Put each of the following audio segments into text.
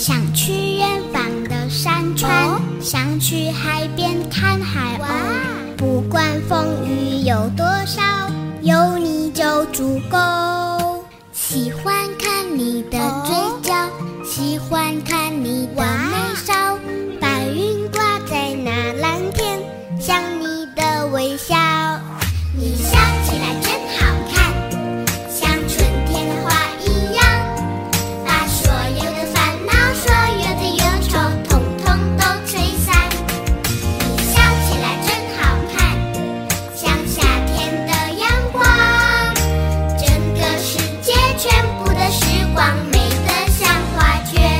想去远方的山川，想去海边看海鸥。不管风雨有多少，有你就足够。喜欢看你的嘴角，喜欢看你的眉梢，白云挂在那蓝天，像你的微笑。你笑起来真好看，像春天的花一样，把所有的烦恼，所有的忧愁，统统都吹散。你笑起来真好看，像夏天的阳光，整个世界全部的时光，美得像画卷。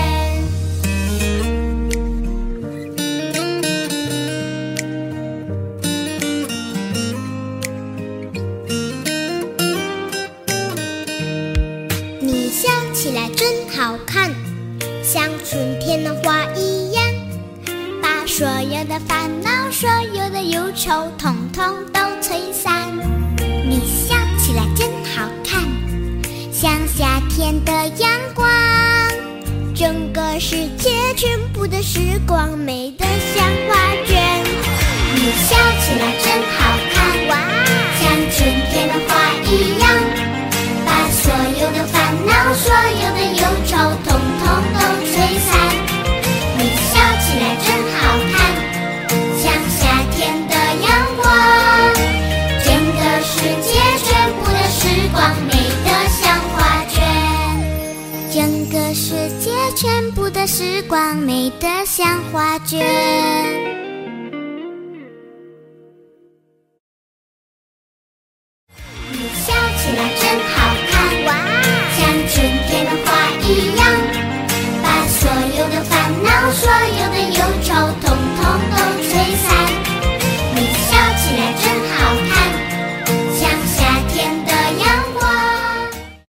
你笑起来真好看，像春天的花一样，把所有的烦恼，所有的忧愁，统统都吹散。你笑起来真好看，像夏天的阳光，整个世界全部的时光，美得像画卷。你笑起来真好看，像春天的花一样，把所有的烦恼，所有的忧愁，统统都吹散。你笑起来真好看，像夏天的阳光，整个世界全部的时光，美得像画卷。整个世界全部的时光，美得像画卷。